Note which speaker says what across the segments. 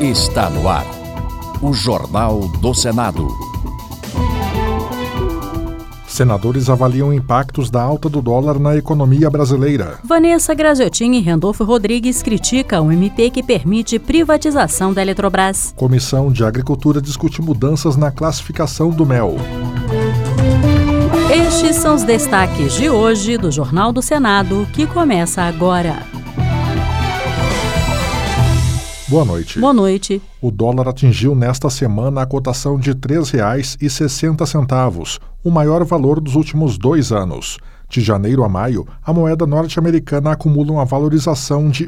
Speaker 1: Está no ar, o Jornal do Senado.
Speaker 2: Senadores avaliam impactos da alta do dólar na economia brasileira.
Speaker 3: Vanessa Graziotin e Randolfo Rodrigues criticam o MP que permite privatização da Eletrobras.
Speaker 2: Comissão de Agricultura discute mudanças na classificação do mel.
Speaker 3: Estes são os destaques de hoje do Jornal do Senado, que começa agora.
Speaker 2: Boa noite.
Speaker 3: Boa noite.
Speaker 2: O dólar atingiu nesta semana a cotação de R$ 3,60, o maior valor dos últimos 2 anos. De janeiro a maio, a moeda norte-americana acumula uma valorização de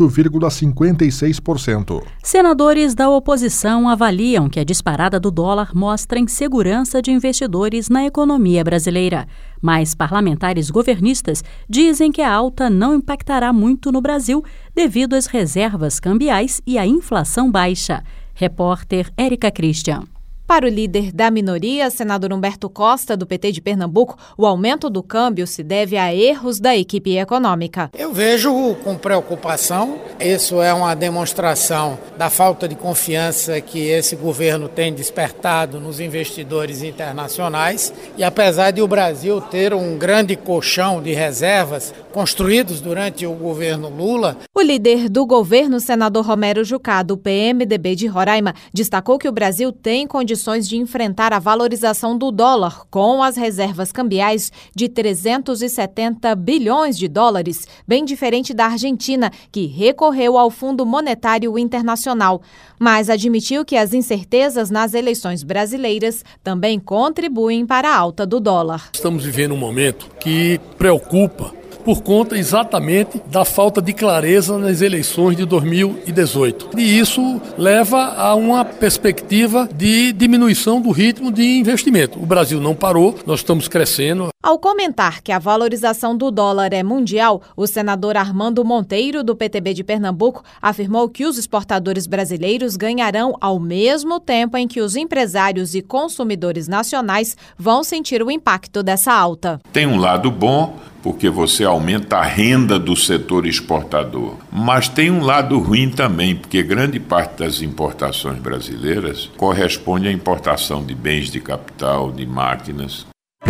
Speaker 2: 8,56%.
Speaker 3: Senadores da oposição avaliam que a disparada do dólar mostra insegurança de investidores na economia brasileira. Mas parlamentares governistas dizem que a alta não impactará muito no Brasil devido às reservas cambiais e à inflação baixa. Repórter Érica Christian.
Speaker 4: Para o líder da minoria, senador Humberto Costa, do PT de Pernambuco, o aumento do câmbio se deve a erros da equipe econômica.
Speaker 5: Eu vejo com preocupação. Isso é uma demonstração da falta de confiança que esse governo tem despertado nos investidores internacionais. E apesar de o Brasil ter um grande colchão de reservas construídos durante o governo Lula...
Speaker 4: O líder do governo, senador Romero Jucá, do PMDB de Roraima, destacou que o Brasil tem condições de enfrentar a valorização do dólar com as reservas cambiais de 370 bilhões de dólares, bem diferente da Argentina, que recorreu ao Fundo Monetário Internacional. Mas admitiu que as incertezas nas eleições brasileiras também contribuem para a alta do dólar.
Speaker 6: Estamos vivendo um momento que preocupa por conta exatamente da falta de clareza nas eleições de 2018. E isso leva a uma perspectiva de diminuição do ritmo de investimento. O Brasil não parou, nós estamos crescendo.
Speaker 4: Ao comentar que a valorização do dólar é mundial, o senador Armando Monteiro, do PTB de Pernambuco, afirmou que os exportadores brasileiros ganharão ao mesmo tempo em que os empresários e consumidores nacionais vão sentir o impacto dessa alta.
Speaker 7: Tem um lado bom, porque você aumenta a renda do setor exportador. Mas tem um lado ruim também, porque grande parte das importações brasileiras corresponde à importação de bens de capital, de máquinas.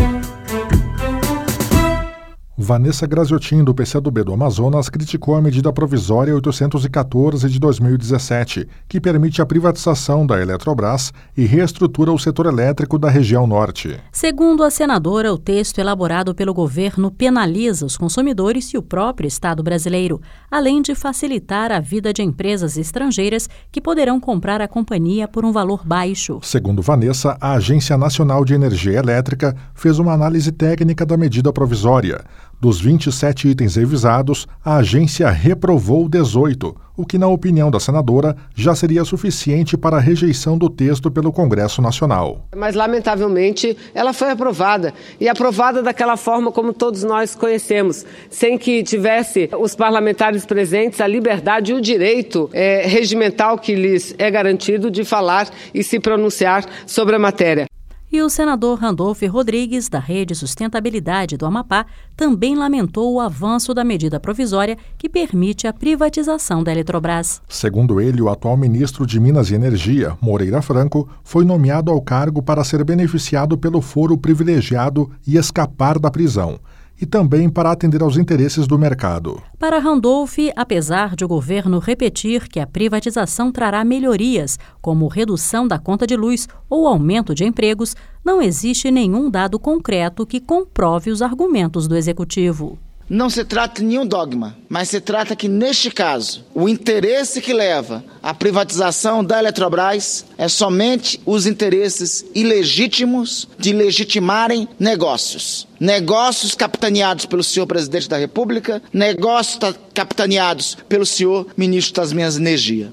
Speaker 2: Vanessa Graziotin, do PCdoB do Amazonas, criticou a medida provisória 814 de 2017, que permite a privatização da Eletrobras e reestrutura o setor elétrico da região norte.
Speaker 3: Segundo a senadora, o texto elaborado pelo governo penaliza os consumidores e o próprio Estado brasileiro, além de facilitar a vida de empresas estrangeiras que poderão comprar a companhia por um valor baixo.
Speaker 2: Segundo Vanessa, a Agência Nacional de Energia Elétrica fez uma análise técnica da medida provisória. Dos 27 itens revisados, a agência reprovou 18, o que, na opinião da senadora, já seria suficiente para a rejeição do texto pelo Congresso Nacional.
Speaker 8: Mas, lamentavelmente, ela foi aprovada. E aprovada daquela forma como todos nós conhecemos, sem que tivesse os parlamentares presentes a liberdade e o direito regimental que lhes é garantido de falar e se pronunciar sobre a matéria.
Speaker 3: E o senador Randolfo Rodrigues, da Rede Sustentabilidade do Amapá, também lamentou o avanço da medida provisória que permite a privatização da Eletrobras.
Speaker 2: Segundo ele, o atual ministro de Minas e Energia, Moreira Franco, foi nomeado ao cargo para ser beneficiado pelo foro privilegiado e escapar da prisão, e também para atender aos interesses do mercado.
Speaker 3: Para Randolph, apesar de o governo repetir que a privatização trará melhorias, como redução da conta de luz ou aumento de empregos, não existe nenhum dado concreto que comprove os argumentos do executivo.
Speaker 9: Não se trata de nenhum dogma, mas se trata que, neste caso, o interesse que leva à privatização da Eletrobras é somente os interesses ilegítimos de legitimarem negócios. Negócios capitaneados pelo senhor presidente da República, negócios capitaneados pelo senhor ministro das Minas e Energia.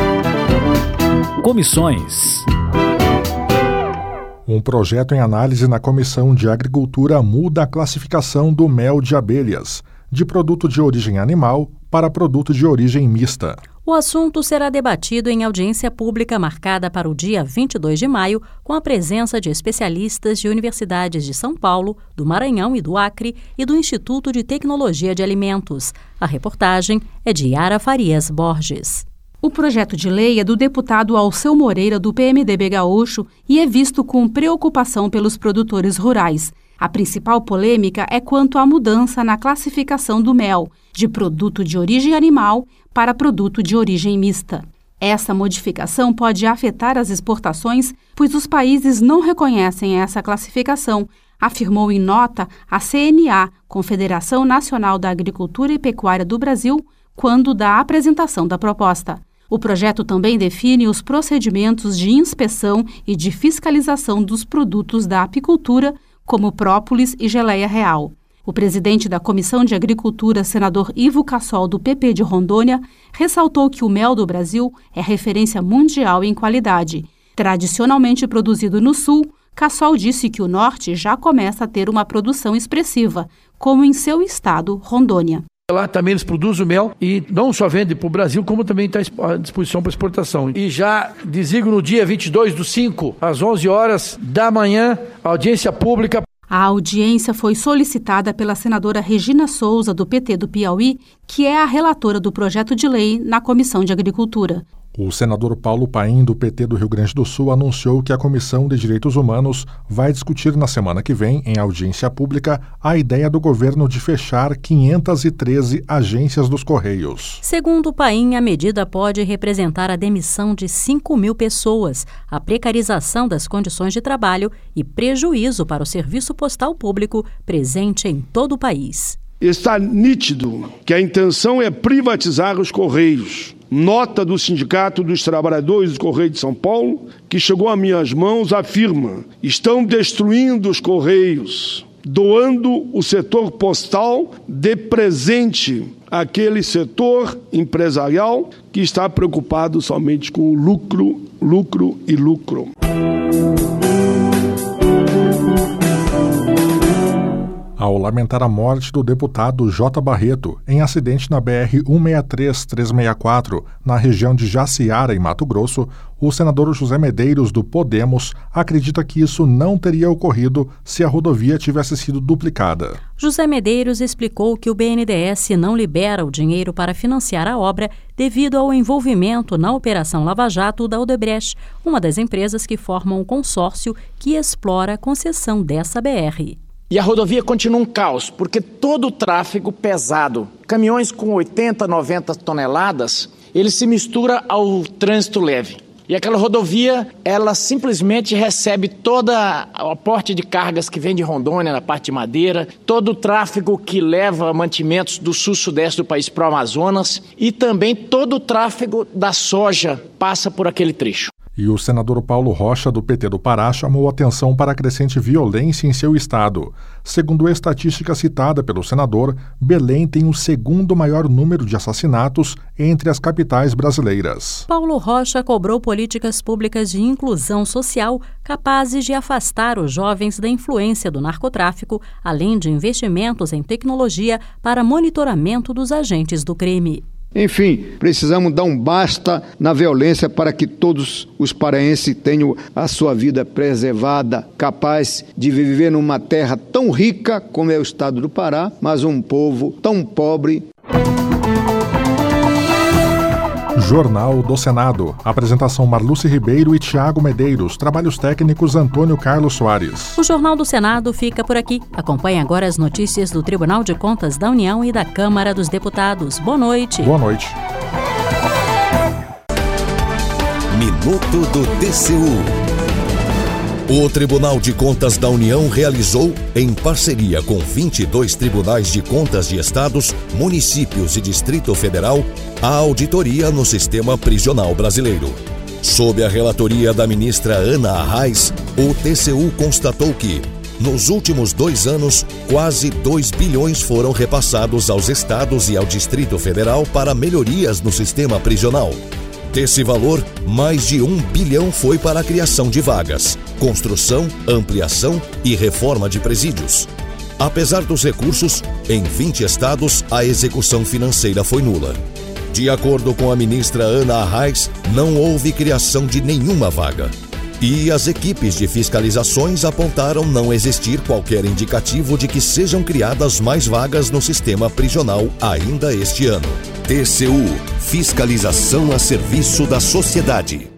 Speaker 1: Comissões.
Speaker 2: Um projeto em análise na Comissão de Agricultura muda a classificação do mel de abelhas, de produto de origem animal para produto de origem mista.
Speaker 3: O assunto será debatido em audiência pública marcada para o dia 22 de maio, com a presença de especialistas de universidades de São Paulo, do Maranhão e do Acre e do Instituto de Tecnologia de Alimentos. A reportagem é de Yara Farias Borges.
Speaker 10: O projeto de lei é do deputado Alceu Moreira, do PMDB gaúcho, e é visto com preocupação pelos produtores rurais. A principal polêmica é quanto à mudança na classificação do mel, de produto de origem animal para produto de origem mista. Essa modificação pode afetar as exportações, pois os países não reconhecem essa classificação, afirmou em nota a CNA, Confederação Nacional da Agricultura e Pecuária do Brasil, quando da apresentação da proposta. O projeto também define os procedimentos de inspeção e de fiscalização dos produtos da apicultura, como própolis e geleia real. O presidente da Comissão de Agricultura, senador Ivo Cassol, do PP de Rondônia, ressaltou que o mel do Brasil é referência mundial em qualidade. Tradicionalmente produzido no Sul, Cassol disse que o Norte já começa a ter uma produção expressiva, como em seu estado, Rondônia.
Speaker 11: Lá também eles produzem o mel e não só vende para o Brasil, como também está à disposição para exportação. E já designo no dia 22/5, às 11 horas da manhã, audiência pública.
Speaker 10: A audiência foi solicitada pela senadora Regina Souza, do PT do Piauí, que é a relatora do projeto de lei na Comissão de Agricultura.
Speaker 2: O senador Paulo Paim, do PT do Rio Grande do Sul, anunciou que a Comissão de Direitos Humanos vai discutir na semana que vem, em audiência pública, a ideia do governo de fechar 513 agências dos Correios.
Speaker 3: Segundo Paim, a medida pode representar a demissão de 5.000 pessoas, a precarização das condições de trabalho e prejuízo para o serviço postal público presente em todo o país.
Speaker 12: Está nítido que a intenção é privatizar os Correios. Nota do Sindicato dos Trabalhadores do Correio de São Paulo, que chegou a minhas mãos, afirma: estão destruindo os Correios, doando o setor postal de presente àquele setor empresarial que está preocupado somente com o lucro, lucro e lucro.
Speaker 2: Ao lamentar a morte do deputado J. Barreto em acidente na BR-163-364, na região de Jaciara, em Mato Grosso, o senador José Medeiros, do Podemos, acredita que isso não teria ocorrido se a rodovia tivesse sido duplicada.
Speaker 3: José Medeiros explicou que o BNDES não libera o dinheiro para financiar a obra devido ao envolvimento na Operação Lava Jato da Odebrecht, uma das empresas que formam um consórcio que explora a concessão dessa BR.
Speaker 13: E a rodovia continua um caos, porque todo o tráfego pesado, caminhões com 80, 90 toneladas, ele se mistura ao trânsito leve. E aquela rodovia, ela simplesmente recebe todo o aporte de cargas que vem de Rondônia, na parte de Madeira, todo o tráfego que leva mantimentos do sul-sudeste do país para o Amazonas e também todo o tráfego da soja passa por aquele trecho.
Speaker 2: E o senador Paulo Rocha, do PT do Pará, chamou atenção para a crescente violência em seu estado. Segundo a estatística citada pelo senador, Belém tem o segundo maior número de assassinatos entre as capitais brasileiras.
Speaker 3: Paulo Rocha cobrou políticas públicas de inclusão social capazes de afastar os jovens da influência do narcotráfico, além de investimentos em tecnologia para monitoramento dos agentes do crime.
Speaker 14: Enfim, precisamos dar um basta na violência para que todos os paraenses tenham a sua vida preservada, capaz de viver numa terra tão rica como é o estado do Pará, mas um povo tão pobre.
Speaker 2: Jornal do Senado. Apresentação Marluce Ribeiro e Tiago Medeiros. Trabalhos técnicos Antônio Carlos Soares.
Speaker 3: O Jornal do Senado fica por aqui. Acompanhe agora as notícias do Tribunal de Contas da União e da Câmara dos Deputados. Boa noite.
Speaker 2: Boa noite.
Speaker 1: Minuto do TCU. O Tribunal de Contas da União realizou, em parceria com 22 tribunais de contas de estados, municípios e Distrito Federal, a auditoria no sistema prisional brasileiro. Sob a relatoria da ministra Ana Arraes, o TCU constatou que, nos últimos 2 anos, quase 2 bilhões foram repassados aos estados e ao Distrito Federal para melhorias no sistema prisional. Desse valor, mais de 1 bilhão foi para a criação de vagas, construção, ampliação e reforma de presídios. Apesar dos recursos, em 20 estados, a execução financeira foi nula. De acordo com a ministra Ana Arraes, não houve criação de nenhuma vaga. E as equipes de fiscalizações apontaram não existir qualquer indicativo de que sejam criadas mais vagas no sistema prisional ainda este ano. TCU, fiscalização a serviço da sociedade.